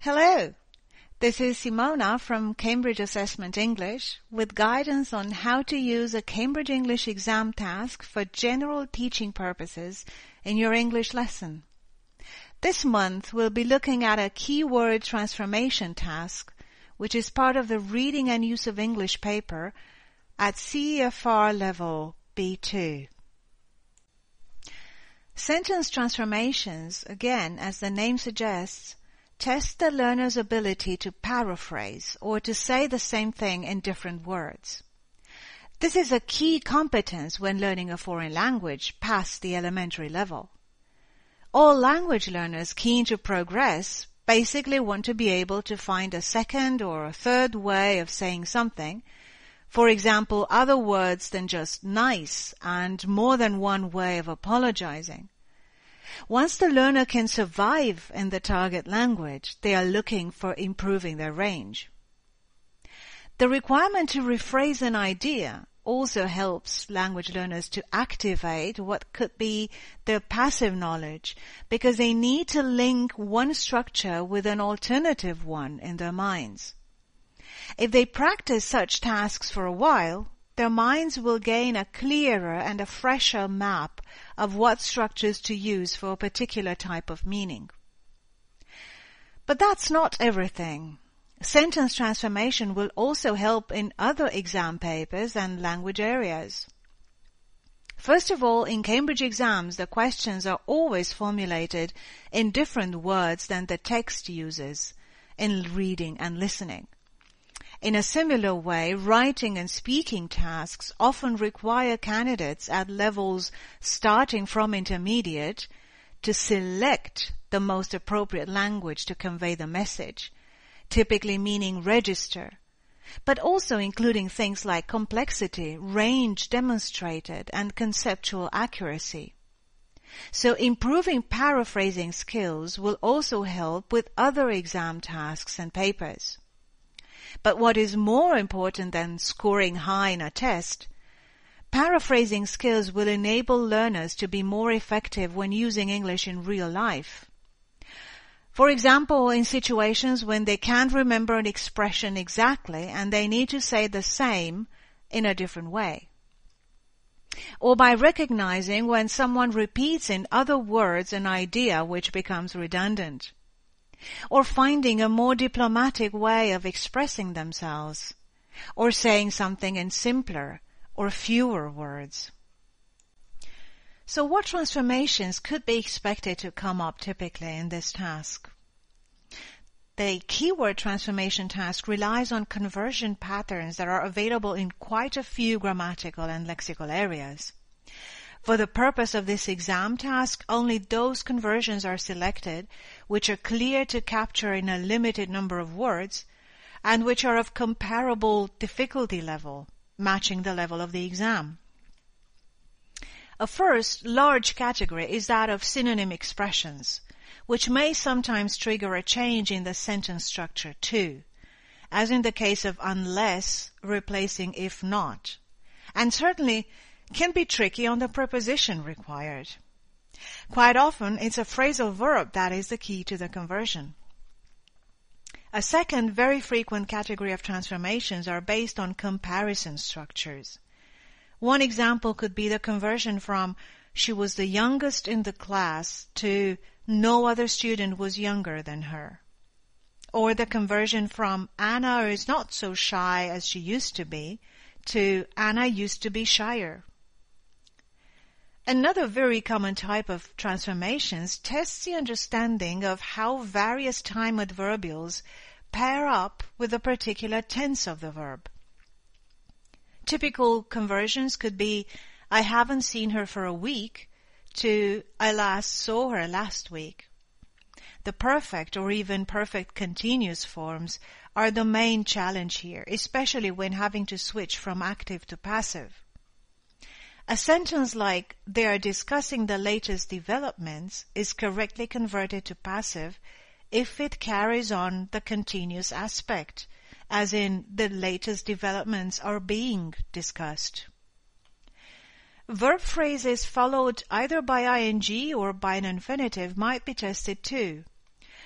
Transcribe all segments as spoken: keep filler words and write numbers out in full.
Hello, this is Simona from Cambridge Assessment English with guidance on how to use a Cambridge English exam task for general teaching purposes in your English lesson. This month we'll be looking at a keyword transformation task, which is part of the Reading and Use of English paper at C E F R level B two. Sentence transformations, again, as the name suggests, test the learner's ability to paraphrase or to say the same thing in different words. This is a key competence when learning a foreign language past the elementary level. All language learners keen to progress basically want to be able to find a second or a third way of saying something, for example, other words than just nice and more than one way of apologizing. Once the learner can survive in the target language, they are looking for improving their range. The requirement to rephrase an idea also helps language learners to activate what could be their passive knowledge because they need to link one structure with an alternative one in their minds. If they practice such tasks for a while, their minds will gain a clearer and a fresher map of what structures to use for a particular type of meaning. But that's not everything. Sentence transformation will also help in other exam papers and language areas. First of all, in Cambridge exams, the questions are always formulated in different words than the text uses in reading and listening. In a similar way, writing and speaking tasks often require candidates at levels starting from intermediate to select the most appropriate language to convey the message, typically meaning register, but also including things like complexity, range demonstrated, and conceptual accuracy. So improving paraphrasing skills will also help with other exam tasks and papers. But what is more important than scoring high in a test, paraphrasing skills will enable learners to be more effective when using English in real life. For example, in situations when they can't remember an expression exactly and they need to say the same in a different way. Or by recognizing when someone repeats in other words an idea which becomes redundant. Or finding a more diplomatic way of expressing themselves, or saying something in simpler or fewer words. So what transformations could be expected to come up typically in this task? The keyword transformation task relies on conversion patterns that are available in quite a few grammatical and lexical areas. For the purpose of this exam task, only those conversions are selected which are clear to capture in a limited number of words and which are of comparable difficulty level, matching the level of the exam. A first large category is that of synonym expressions, which may sometimes trigger a change in the sentence structure too, as in the case of unless replacing if not, and certainly can be tricky on the preposition required. Quite often, it's a phrasal verb that is the key to the conversion. A second very frequent category of transformations are based on comparison structures. One example could be the conversion from she was the youngest in the class to no other student was younger than her. Or the conversion from Anna is not so shy as she used to be to Anna used to be shyer. Another very common type of transformations tests the understanding of how various time adverbials pair up with a particular tense of the verb. Typical conversions could be, I haven't seen her for a week, to I last saw her last week. The perfect or even perfect continuous forms are the main challenge here, especially when having to switch from active to passive. A sentence like, they are discussing the latest developments is correctly converted to passive if it carries on the continuous aspect, as in the latest developments are being discussed. Verb phrases followed either by ing or by an infinitive might be tested too.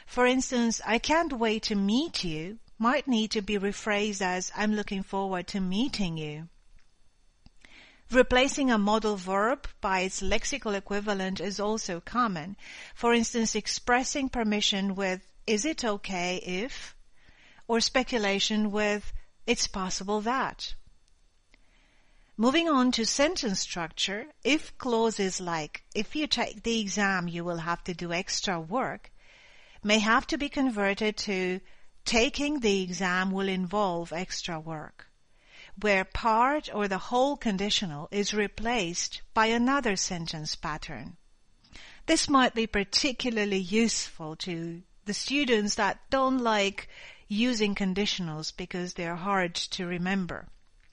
For instance, I can't wait to meet you might need to be rephrased as I'm looking forward to meeting you. Replacing a modal verb by its lexical equivalent is also common. For instance, expressing permission with is it okay if, or speculation with it's possible that. Moving on to sentence structure, if clauses like if you take the exam you will have to do extra work may have to be converted to taking the exam will involve extra work, where part or the whole conditional is replaced by another sentence pattern. This might be particularly useful to the students that don't like using conditionals because they're hard to remember.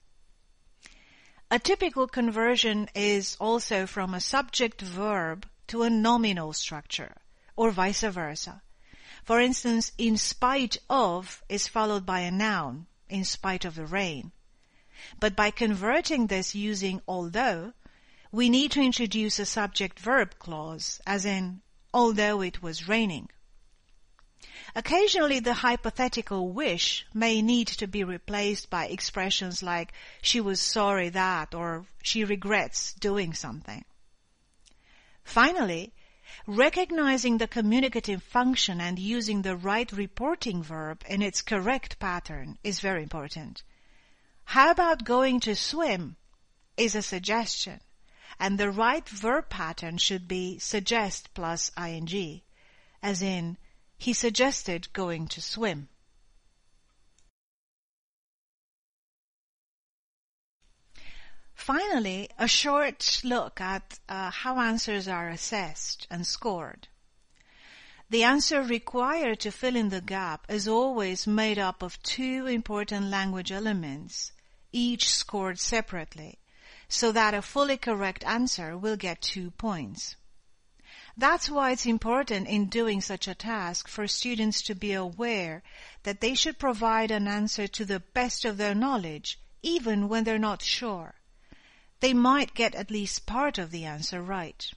A typical conversion is also from a subject-verb to a nominal structure, or vice versa. For instance, in spite of is followed by a noun, in spite of the rain. But by converting this using although, we need to introduce a subject-verb clause, as in, although it was raining. Occasionally, the hypothetical wish may need to be replaced by expressions like she was sorry that or she regrets doing something. Finally, recognizing the communicative function and using the right reporting verb in its correct pattern is very important. How about going to swim is a suggestion, and the right verb pattern should be suggest plus ing, as in, he suggested going to swim. Finally, a short look at uh, how answers are assessed and scored. The answer required to fill in the gap is always made up of two important language elements, each scored separately, so that a fully correct answer will get two points. That's why it's important in doing such a task for students to be aware that they should provide an answer to the best of their knowledge, even when they're not sure. They might get at least part of the answer right.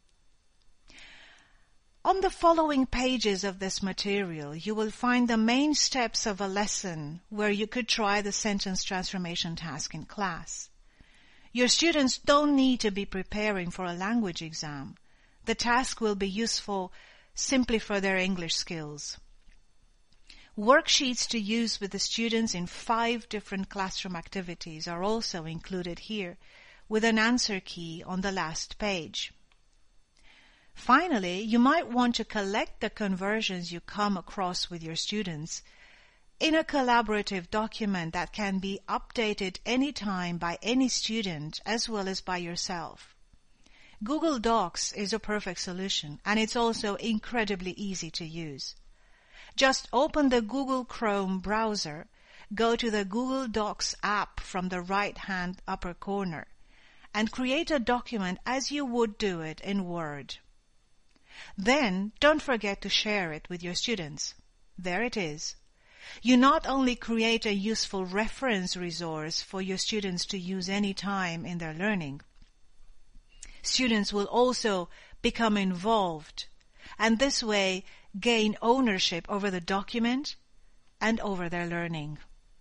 On the following pages of this material, you will find the main steps of a lesson where you could try the sentence transformation task in class. Your students don't need to be preparing for a language exam. The task will be useful simply for their English skills. Worksheets to use with the students in five different classroom activities are also included here, with an answer key on the last page. Finally, you might want to collect the conversions you come across with your students in a collaborative document that can be updated anytime by any student as well as by yourself. Google Docs is a perfect solution, and it's also incredibly easy to use. Just open the Google Chrome browser, go to the Google Docs app from the right-hand upper corner, and create a document as you would do it in Word. Then, don't forget to share it with your students. There it is. You not only create a useful reference resource for your students to use any time in their learning, students will also become involved, and this way gain ownership over the document and over their learning.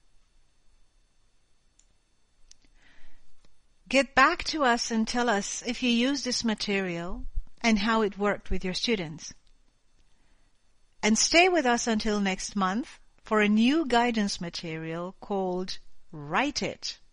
Get back to us and tell us if you use this material and how it worked with your students. And stay with us until next month for a new guidance material called Write It.